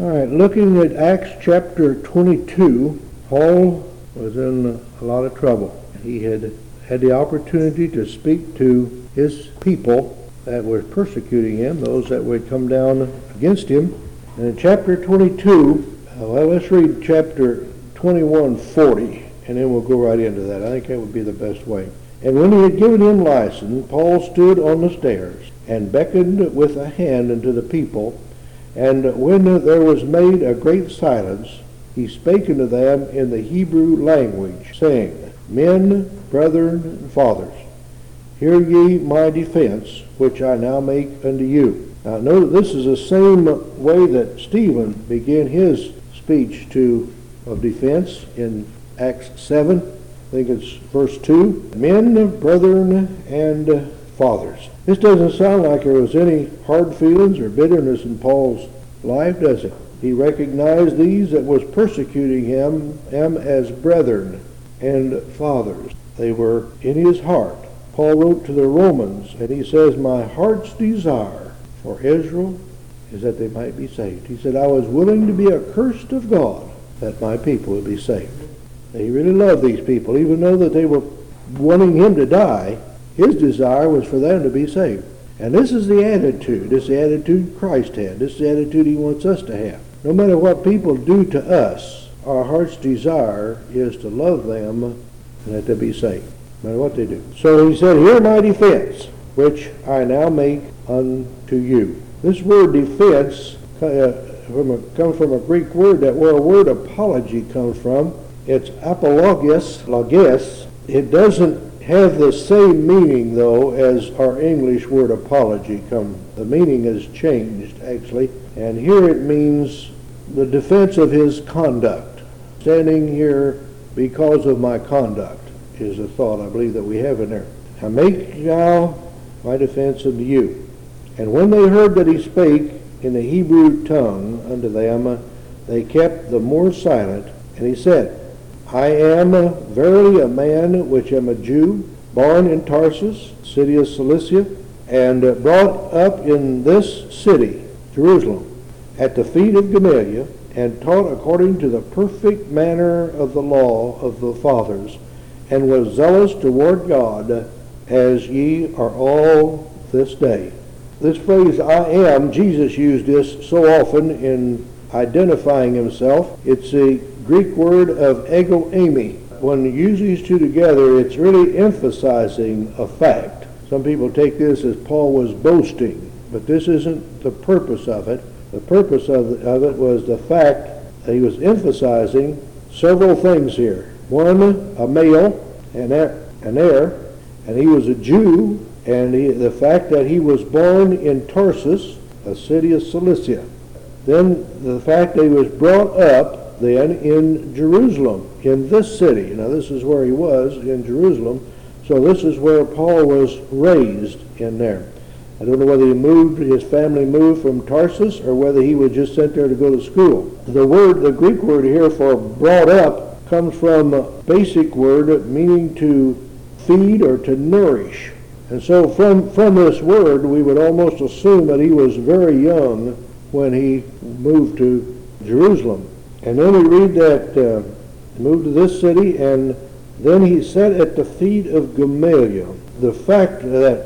All right, looking at Acts chapter 22, Paul was in a lot of trouble. He had the opportunity to speak to his people that were persecuting him, those that would come down against him. And in chapter 22, let's read chapter 21:40, and then we'll go right into that. I think that would be the best way. And when he had given him license, Paul stood on the stairs and beckoned with a hand unto the people. And when there was made a great silence, he spake unto them in the Hebrew language, saying, Men, brethren, and fathers, hear ye my defense, which I now make unto you. Now note this is the same way that Stephen began his speech of defense in Acts 7. I think it's verse 2. Men, brethren, and fathers. This doesn't sound like there was any hard feelings or bitterness in Paul's life, does it? He recognized these that was persecuting him as brethren and fathers. They were in his heart. Paul wrote to the Romans, and he says, My heart's desire for Israel is that they might be saved. He said, I was willing to be accursed of God that my people would be saved. He really loved these people, even though that they were wanting him to die. His desire was for them to be saved. And this is the attitude. This is the attitude Christ had. This is the attitude he wants us to have. No matter what people do to us, our heart's desire is to love them and that they be saved, no matter what they do. So he said, Hear my defense, which I now make unto you. This word defense comes from a Greek word that where a word apology comes from. It's apologies. It doesn't have the same meaning, though, as our English word apology. The meaning has changed, actually. And here it means the defense of his conduct. Standing here because of my conduct is a thought I believe that we have in there. I make now my defense unto you. And when they heard that he spake in the Hebrew tongue unto them, they kept the more silent. And he said, I am verily a man which am a Jew, born in Tarsus, city of Cilicia, and brought up in this city, Jerusalem, at the feet of Gamaliel, and taught according to the perfect manner of the law of the fathers, and was zealous toward God, as ye are all this day. This phrase, I am, Jesus used this so often in identifying himself. It's a Greek word of ego eimi. When you use these two together, it's really emphasizing a fact. Some people take this as Paul was boasting, but this isn't the purpose of it. The purpose of it was the fact that he was emphasizing several things here. One, a male, an heir, and he was a Jew, and the fact that he was born in Tarsus, a city of Cilicia. Then the fact that he was brought up then in Jerusalem, in this city. Now this is where he was, in Jerusalem. So this is where Paul was raised in there. I don't know whether his family moved from Tarsus, or whether he was just sent there to go to school. The Greek word here for brought up, comes from a basic word meaning to feed or to nourish. And so from this word, we would almost assume that he was very young when he moved to Jerusalem. And then we read that he moved to this city, and then he sat at the feet of Gamaliel. The fact that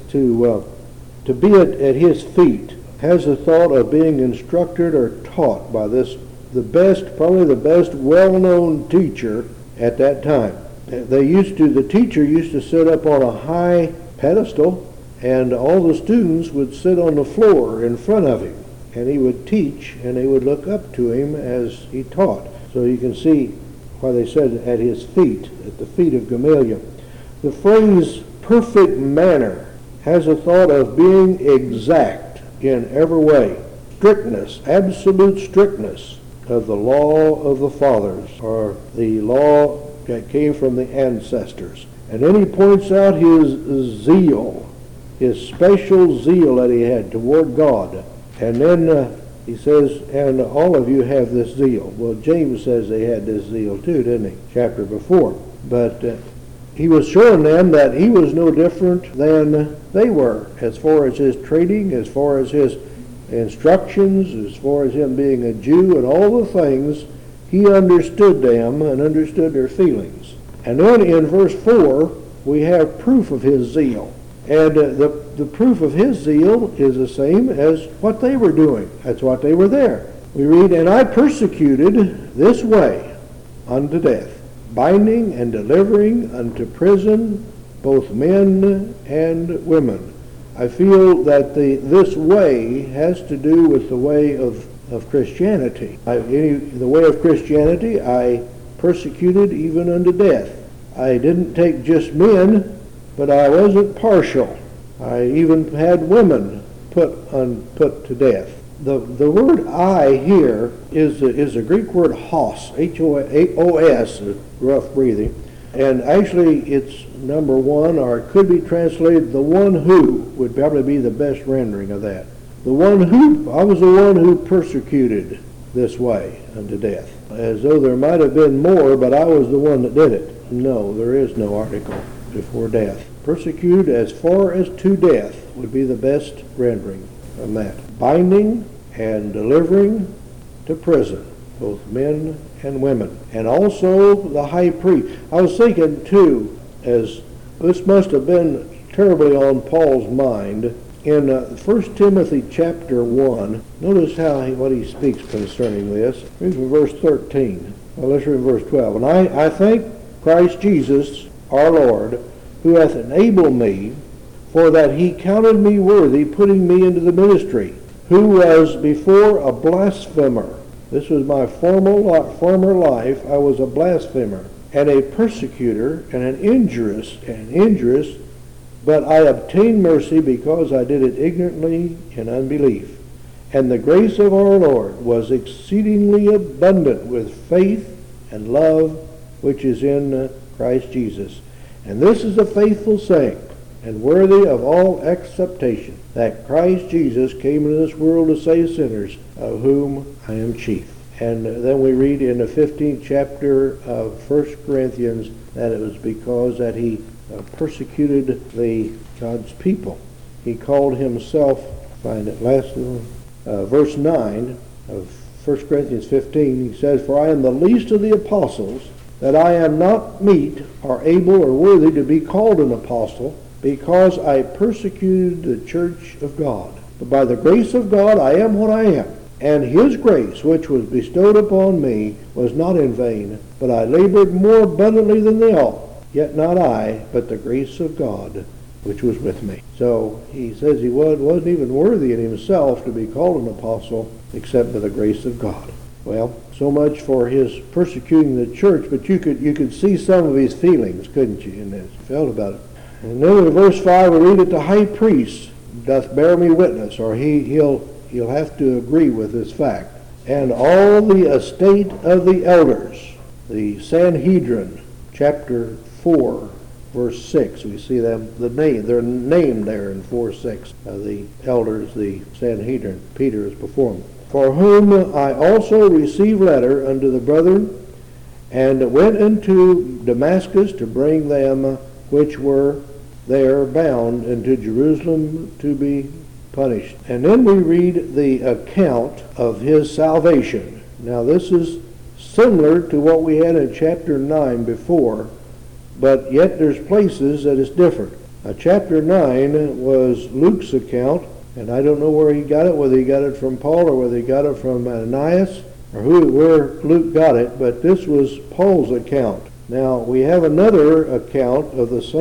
to be at his feet has the thought of being instructed or taught by probably the best well-known teacher at that time. The teacher used to sit up on a high pedestal, and all the students would sit on the floor in front of him. And he would teach, and they would look up to him as he taught. So you can see why they said at his feet, at the feet of Gamaliel. The phrase perfect manner has a thought of being exact in every way. Strictness, absolute strictness of the law of the fathers, or the law that came from the ancestors. And then he points out his zeal, his special zeal that he had toward God. And then he says, and all of you have this zeal. Well, James says they had this zeal too, didn't he? Chapter before. But he was showing them that he was no different than they were, as far as his training, as far as his instructions as far as him being a Jew and all the things. He understood them and understood their feelings. And then in verse 4, we have proof of his zeal. And the proof of his zeal is the same as what they were doing. That's what they were there. We read, "And I persecuted this way unto death, binding and delivering unto prison both men and women." I feel that this way has to do with the way of Christianity. The way of Christianity, I persecuted even unto death. I didn't take just men, but I wasn't partial. I even had women put to death. The word "I" here is a Greek word "hos," H-O-S, rough breathing, and actually it's number one, or it could be translated "the one who" would probably be the best rendering of that. The one who, I was the one who persecuted this way unto death. As though there might have been more, but I was the one that did it. No, there is no article before death. Persecuted as far as to death would be the best rendering of that. Binding and delivering to prison, both men and women. And also the high priest. I was thinking too, as this must have been terribly on Paul's mind, in 1 Timothy chapter 1, notice what he speaks concerning this. Read from verse 13. Well, let's read verse 12. "And I thank Christ Jesus our Lord, who hath enabled me, for that he counted me worthy, putting me into the ministry, who was before a blasphemer." This was my former life. I was a blasphemer, and a persecutor, and an injurious, but I obtained mercy because I did it ignorantly in unbelief. And the grace of our Lord was exceedingly abundant with faith and love, which is in Christ Jesus. And this is a faithful saying, and worthy of all acceptation, that Christ Jesus came into this world to save sinners, of whom I am chief. And then we read in the 15th chapter of 1 Corinthians that it was because that he persecuted God's people. He called himself, find it last verse 9 of 1 Corinthians 15, he says, "For I am the least of the apostles, that I am not meet or able or worthy to be called an apostle, because I persecuted the church of God. But by the grace of God I am what I am. And his grace, which was bestowed upon me, was not in vain, but I labored more abundantly than they all. Yet not I, but the grace of God, which was with me." So he says he wasn't even worthy in himself to be called an apostle, except by the grace of God. Well, so much for his persecuting the church, but you could see some of his feelings, couldn't you, in this? He felt about it. And then in verse 5 we read that the high priest doth bear me witness, or he'll have to agree with this fact. "And all the estate of the elders," the Sanhedrin, chapter 4, verse 6. We see they're named there in 4:6. The elders, the Sanhedrin, Peter is before them. "For whom I also received letter unto the brethren, and went into Damascus to bring them which were there bound into Jerusalem to be punished." And then we read the account of his salvation. Now this is similar to what we had in chapter 9 before, but yet there's places that is different. Chapter 9 was Luke's account, and I don't know where he got it, whether he got it from Paul or whether he got it from Ananias, or where Luke got it, but this was Paul's account. Now, we have another account of the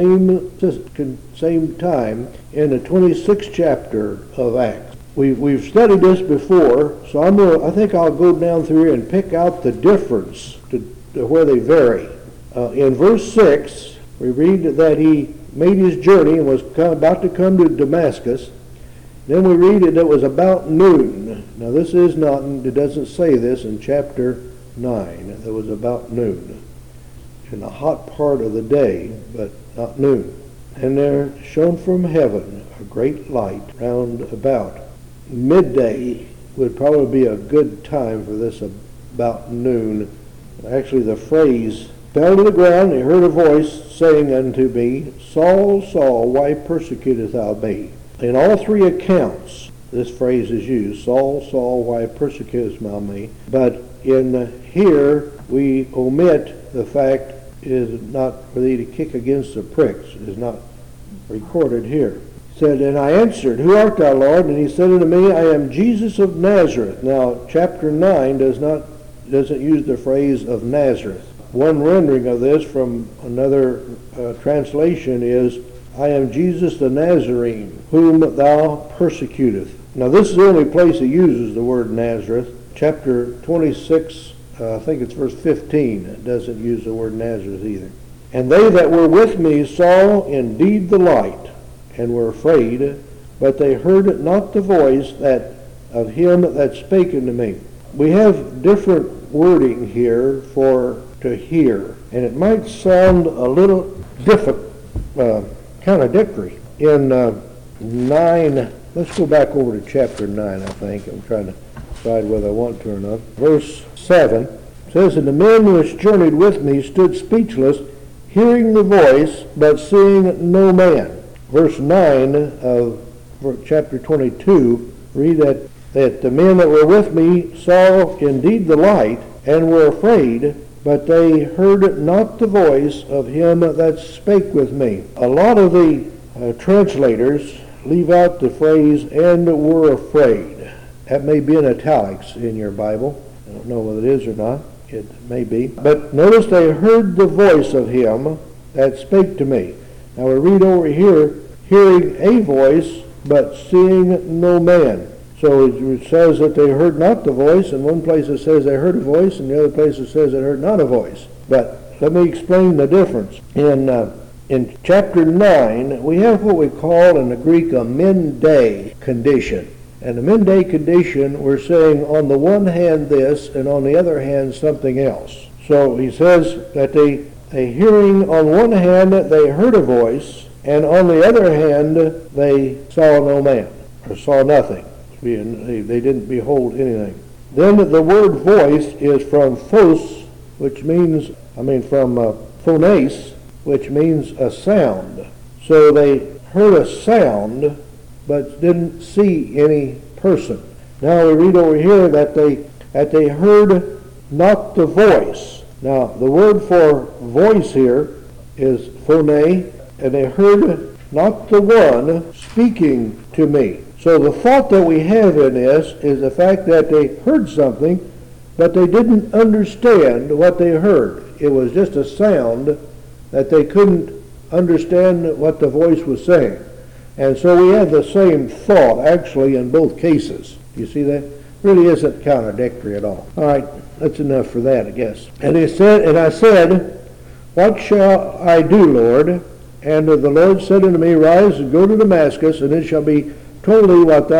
same time in the 26th chapter of Acts. We've studied this before, so I think I'll go down through here and pick out the difference to where they vary. In verse 6, we read that he made his journey and was about to come to Damascus. Then we read that it was about noon. Now this is not, it doesn't say this in chapter 9. It was about noon. In the hot part of the day, but not noon. And there shone from heaven a great light round about. Midday would probably be a good time for this about noon. Actually, the phrase fell to the ground, and he heard a voice saying unto me, Saul, Saul, why persecutest thou me? In all three accounts, this phrase is used, Saul, Saul, why persecutest thou me? But in here we omit the fact it is not for thee to kick against the pricks. It is not recorded here. He said, and I answered, who art thou, Lord? And he said unto me, I am Jesus of Nazareth. Now, chapter 9 doesn't use the phrase of Nazareth. One rendering of this from another translation is, I am Jesus the Nazarene, whom thou persecutest. Now, this is the only place it uses the word Nazareth. Chapter 26, I think it's verse 15. It doesn't use the word Nazareth either. And they that were with me saw indeed the light, and were afraid, but they heard not the voice of him that spake unto me. We have different wording here for to hear, and it might sound a little contradictory. In 9, let's go back over to chapter 9, I think. I'm trying to decide whether I want to or not. Verse 7 says, and the men which journeyed with me stood speechless, hearing the voice, but seeing no man. Verse 9 of chapter 22, read that the men that were with me saw indeed the light, and were afraid, but they heard not the voice of him that spake with me. A lot of the translators leave out the phrase, and were afraid. That may be in italics in your Bible. I don't know whether it is or not. It may be. But notice they heard the voice of him that spake to me. Now we read over here, hearing a voice, but seeing no man. So it says that they heard not the voice. In one place it says they heard a voice, and the other place it says they heard not a voice. But let me explain the difference. In chapter 9, we have what we call in the Greek a mende condition. And the mende condition, we're saying on the one hand this, and on the other hand something else. So he says that they hearing on one hand they heard a voice, and on the other hand they saw no man, or saw nothing. They didn't behold anything. Then the word voice is from phos, which means, from phones, which means a sound. So they heard a sound, but didn't see any person. Now we read over here that they heard not the voice. Now the word for voice here is phone, and they heard not the one speaking to me. So the thought that we have in this is the fact that they heard something, but they didn't understand what they heard. It was just a sound that they couldn't understand what the voice was saying. And so we have the same thought, actually, in both cases. You see that? Really isn't contradictory at all. All right, that's enough for that, I guess. And I said, what shall I do, Lord? And the Lord said unto me, rise and go to Damascus, and it shall be told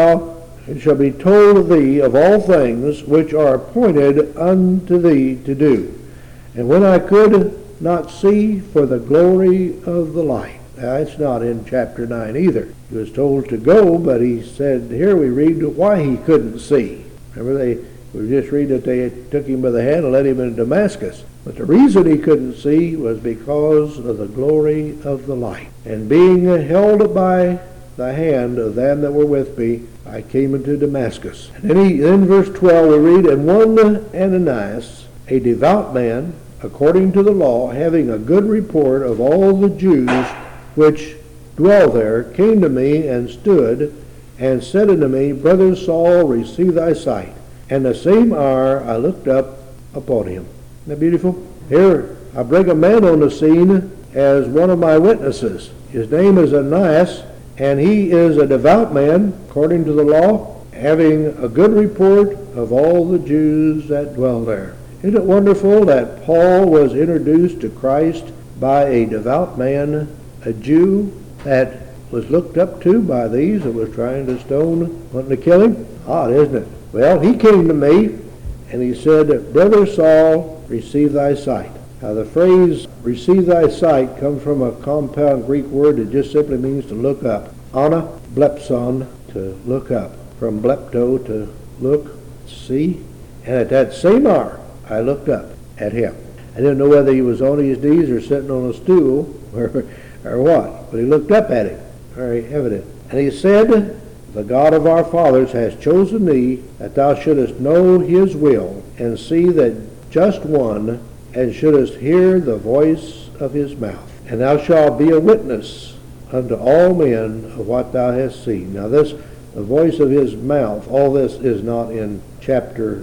thee of all things which are appointed unto thee to do. And when I could not see for the glory of the light. Now, it's not in chapter 9 either. He was told to go, but he said, here we read why he couldn't see. Remember, we just read that they took him by the hand and led him into Damascus. But the reason he couldn't see was because of the glory of the light. And being held by the hand of them that were with me, I came into Damascus. And then verse 12 we read, and one Ananias, a devout man, according to the law, having a good report of all the Jews which dwell there, came to me and stood and said unto me, Brother Saul, receive thy sight. And the same hour I looked up upon him. Isn't that beautiful? Here I bring a man on the scene as one of my witnesses. His name is Ananias, and he is a devout man, according to the law, having a good report of all the Jews that dwell there. Isn't it wonderful that Paul was introduced to Christ by a devout man, a Jew that was looked up to by these that was trying to stone, wanting to kill him? Odd, isn't it? Well, he came to me and he said, Brother Saul, receive thy sight. Now the phrase receive thy sight comes from a compound Greek word that just simply means to look up. Ana, blepson, to look up. From blepto, to look, see. And at that same hour, I looked up at him. I didn't know whether he was on his knees or sitting on a stool or what, but he looked up at him. Very evident. And he said, the God of our fathers has chosen thee, that thou shouldest know his will, and see that just one, and shouldest hear the voice of his mouth. And thou shalt be a witness unto all men of what thou hast seen. Now this, the voice of his mouth, all this is not in chapter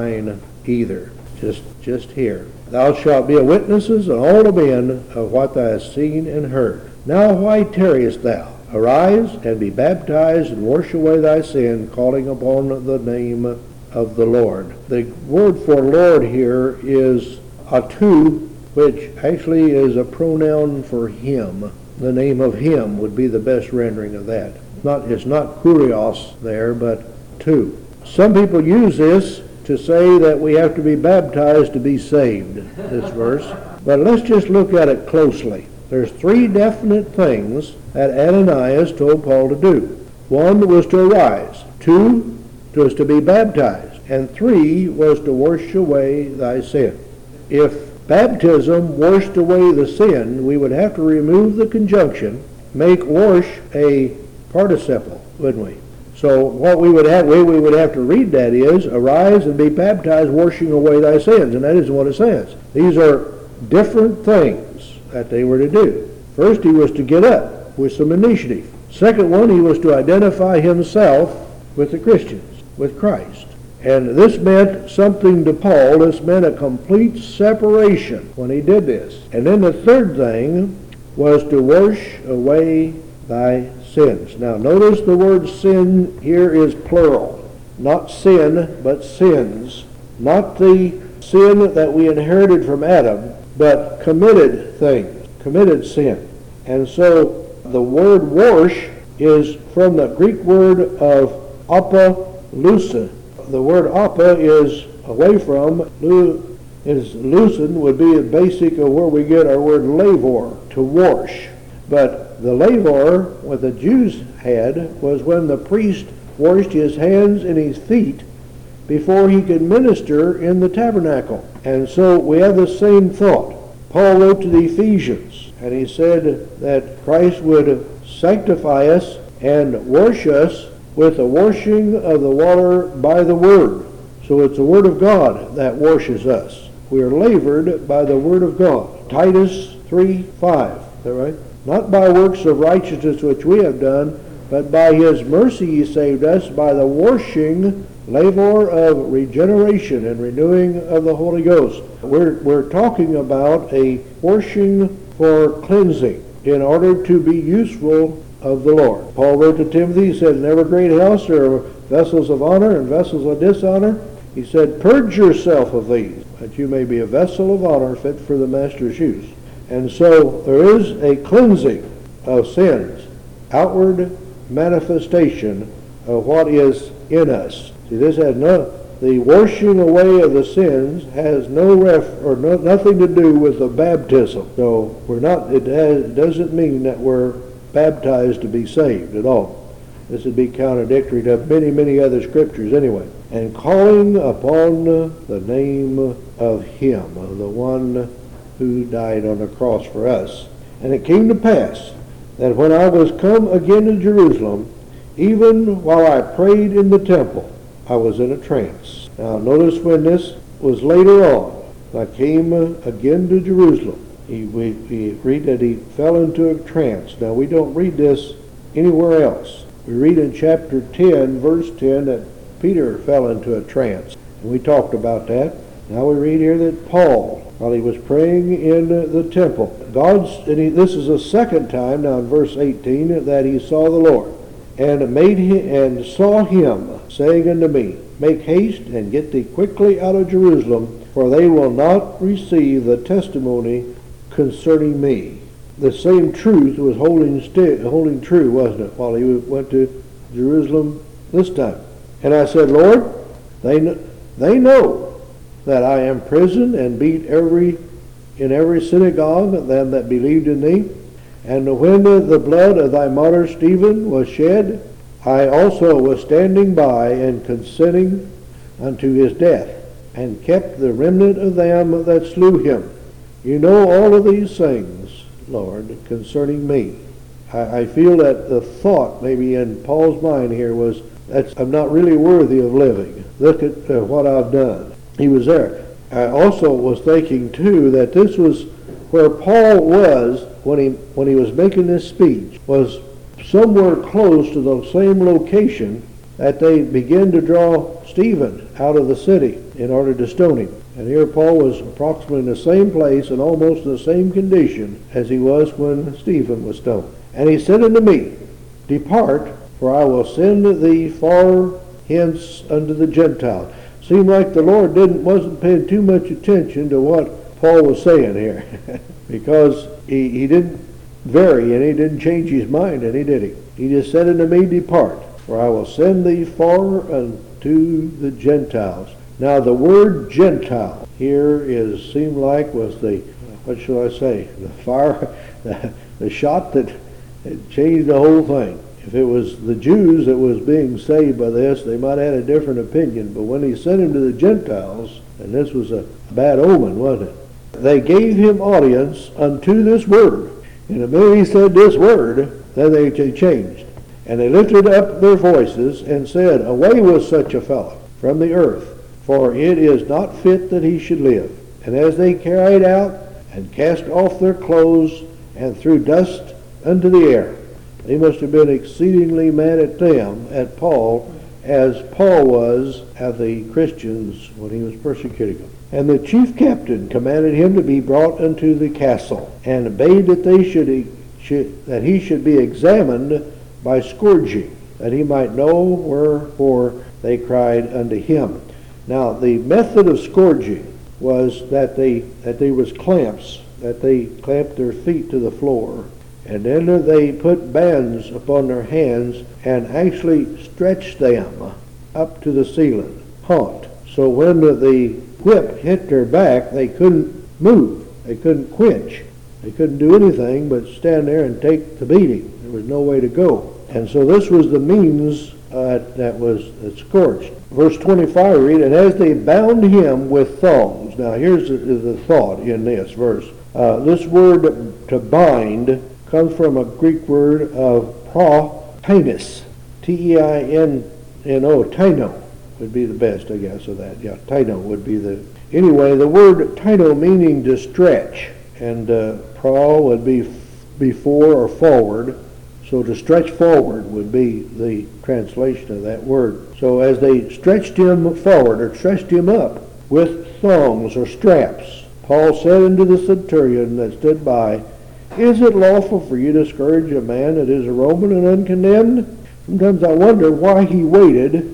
9 either. Just here. Thou shalt be a witness unto all the men of what thou hast seen and heard. Now why tarriest thou? Arise and be baptized and wash away thy sin, calling upon the name of the Lord. The word for Lord here is atu, which actually is a pronoun for him. The name of him would be the best rendering of that. It's not kurios there, but tu. Some people use this to say that we have to be baptized to be saved, this verse. But let's just look at it closely. There's three definite things that Ananias told Paul to do. One was to arise. Two was to be baptized. And three was to wash away thy sin. If baptism washed away the sin, we would have to remove the conjunction, make wash a participle, wouldn't we? So what we would have to read that is, arise and be baptized, washing away thy sins. And that isn't what it says. These are different things that they were to do. First, he was to get up with some initiative. Second one, he was to identify himself with the Christians, with Christ. And this meant something to Paul. This meant a complete separation when he did this. And then the third thing was to wash away thy sins. Now notice the word sin here is plural. Not sin, but sins. Not the sin that we inherited from Adam, but committed things, committed sin. And so the word wash is from the Greek word of apolusa. The word apa is away from, is loosen would be the basic of where we get our word lavor, to wash. But the lavor, what the Jews had, was when the priest washed his hands and his feet before he could minister in the tabernacle. And so we have the same thought. Paul wrote to the Ephesians, and he said that Christ would sanctify us and wash us with the washing of the water by the Word. So it's the Word of God that washes us. We are lavered by the Word of God. Titus 3:5, is that right? Not by works of righteousness which we have done, but by his mercy he saved us by the washing, labor of regeneration and renewing of the Holy Ghost. We're talking about a washing for cleansing in order to be useful of the Lord. Paul wrote to Timothy, he said, in every great house there are vessels of honor and vessels of dishonor. He said, purge yourself of these, that you may be a vessel of honor fit for the master's use. And so there is a cleansing of sins, outward manifestation of what is in us. See, this has the washing away of the sins has nothing to do with the baptism. So it doesn't mean that we're baptized to be saved at all. This would be contradictory to many, many other scriptures anyway. And calling upon the name of him, of the one who died on the cross for us. And it came to pass that when I was come again to Jerusalem, even while I prayed in the temple, I was in a trance. Now notice when this was later on, I came again to Jerusalem. We read that he fell into a trance. Now we don't read this anywhere else. We read in chapter 10, verse 10, that Peter fell into a trance. And we talked about that. Now we read here that Paul, while he was praying in the temple, this is the second time, now in verse 18, that he saw the Lord, and saw him, saying unto me, make haste and get thee quickly out of Jerusalem, for they will not receive the testimony concerning me. The same truth was holding true, wasn't it, while he went to Jerusalem this time. And I said, Lord, they know that I am imprisoned and beat in every synagogue them that believed in thee. And when the blood of thy martyr Stephen was shed, I also was standing by and consenting unto his death, and kept the remnant of them that slew him. You know all of these things, Lord, concerning me. I feel that the thought maybe in Paul's mind here was, I'm not really worthy of living. Look at what I've done. He was there. I also was thinking too that this was where Paul was when he was making this speech, was somewhere close to the same location that they began to draw Stephen out of the city in order to stone him. And here Paul was approximately in the same place and almost in the same condition as he was when Stephen was stoned. And he said unto me, Depart, for I will send thee far hence unto the Gentiles. Seemed like the Lord wasn't paying too much attention to what Paul was saying here, because he didn't vary and he didn't change his mind any, did he? He just said unto me, Depart, for I will send thee far unto the Gentiles. Now the word Gentile here seemed like was the, what shall I say, the fire, the shot that changed the whole thing. If it was the Jews that was being saved by this, they might have had a different opinion. But when he sent him to the Gentiles, and this was a bad omen, wasn't it? They gave him audience unto this word. And the minute he said this word, then they changed. And they lifted up their voices and said, Away with such a fellow from the earth, for it is not fit that he should live. And as they carried out and cast off their clothes and threw dust unto the air, they must have been exceedingly mad at them, at Paul, as Paul was at the Christians when he was persecuting them. And the chief captain commanded him to be brought unto the castle, and bade that that he should be examined by scourging, that he might know wherefore they cried unto him. Now the method of scourging was that there was clamps, that they clamped their feet to the floor, and then they put bands upon their hands and actually stretched them up to the ceiling, taut. So when the whip hit their back, they couldn't move. They couldn't quench. They couldn't do anything but stand there and take the beating. There was no way to go. And so this was the means that scorched. Verse 25, read, And as they bound him with thongs. Now here's the thought in this verse. This word to bind comes from a Greek word of tainos, T-E-I-N-N-O, taino would be the best, I guess, of that. Yeah, taino would be the... Anyway, the word taino meaning to stretch, and would be before or forward, so to stretch forward would be the translation of that word. So as they stretched him forward, or stretched him up with thongs or straps, Paul said unto the centurion that stood by, Is it lawful for you to scourge a man that is a Roman and uncondemned? Sometimes I wonder why he waited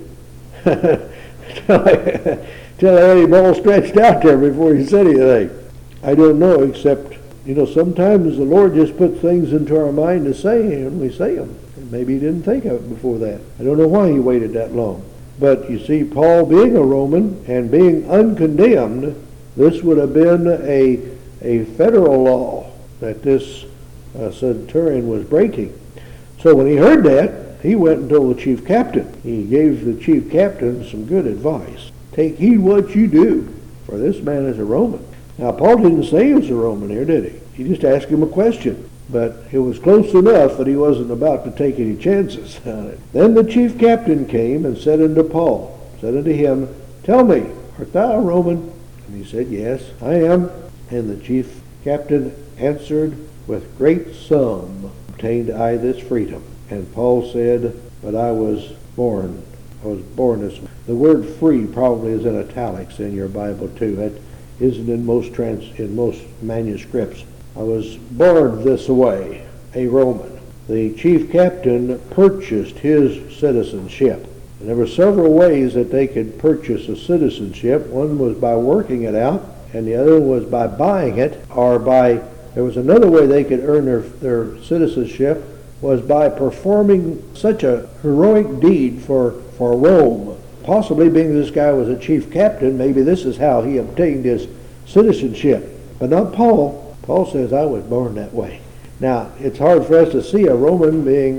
till I had him all stretched out there before he said anything. I don't know, except, sometimes the Lord just puts things into our mind to say, and we say them. And maybe he didn't think of it before that. I don't know why he waited that long. But you see, Paul being a Roman and being uncondemned, this would have been a federal law that this centurion was breaking. So when he heard that, he went and told the chief captain. He gave the chief captain some good advice. Take heed what you do, for this man is a Roman. Now Paul didn't say he was a Roman here, did he? He just asked him a question. But it was close enough that he wasn't about to take any chances on it. Then the chief captain came and said unto Paul, said unto him, Tell me, art thou a Roman? And he said, Yes, I am. And the chief captain answered, With great sum obtained I this freedom. And Paul said, But I was born this way. The word free probably is in italics in your Bible too. That isn't in most manuscripts. I was born this way, a Roman. The chief captain purchased his citizenship. And there were several ways that they could purchase a citizenship. One was by working it out, and the other was by buying it, or there was another way they could earn their citizenship, was by performing such a heroic deed for Rome. Possibly being this guy was a chief captain, maybe this is how he obtained his citizenship. But not Paul. Paul says, I was born that way. Now, it's hard for us to see a Roman being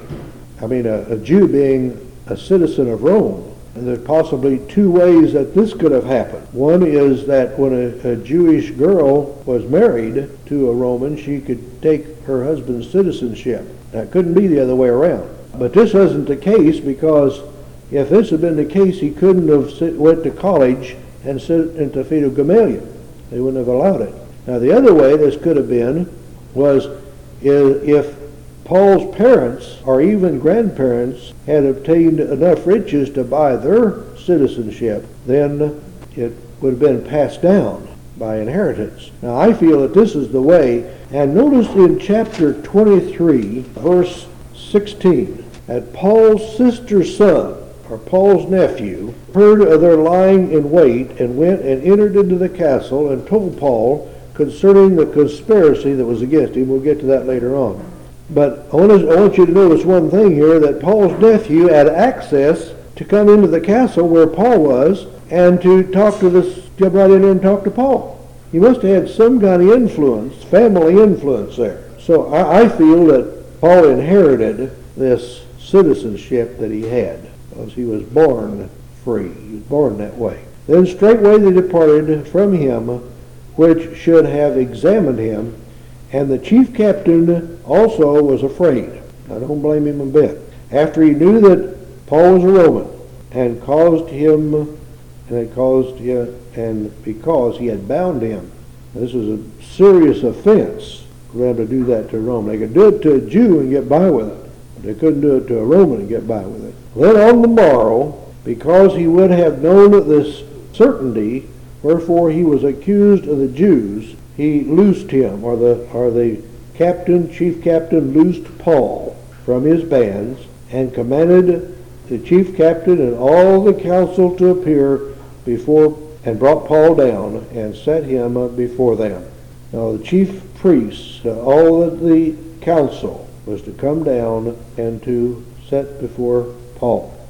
a Jew being a citizen of Rome. And there's possibly two ways that this could have happened. One is that when a Jewish girl was married to a Roman, she could take her husband's citizenship. That couldn't be the other way around. But this wasn't the case, because if this had been the case, he couldn't have went to college and sit at the feet of Gamaliel. They wouldn't have allowed it. Now the other way this could have been was if Paul's parents or even grandparents had obtained enough riches to buy their citizenship, then it would have been passed down by inheritance. Now I feel that this is the way, and notice in chapter 23, verse 16, that Paul's sister's son, or Paul's nephew, heard of their lying in wait, and went and entered into the castle and told Paul concerning the conspiracy that was against him. We'll get to that later on. But I want you to notice one thing here, that Paul's nephew had access to come into the castle where Paul was and to talk to this, get right in there and talk to Paul. He must have had some kind of influence, family influence there. So I feel that Paul inherited this citizenship that he had, because he was born free. He was born that way. Then straightway they departed from him, which should have examined him, and the chief captain also was afraid. I don't blame him a bit. After he knew that Paul was a Roman, and because he had bound him. This was a serious offense for them to do that to a Roman. They could do it to a Jew and get by with it, but they couldn't do it to a Roman and get by with it. Then on the morrow, because he would have known this certainty, wherefore he was accused of the Jews, he loosed him, or the chief captain loosed Paul from his bands, and commanded the chief captain and all the council to appear before, and brought Paul down and set him before them. Now the chief priests, all of the council, was to come down and to set before Paul.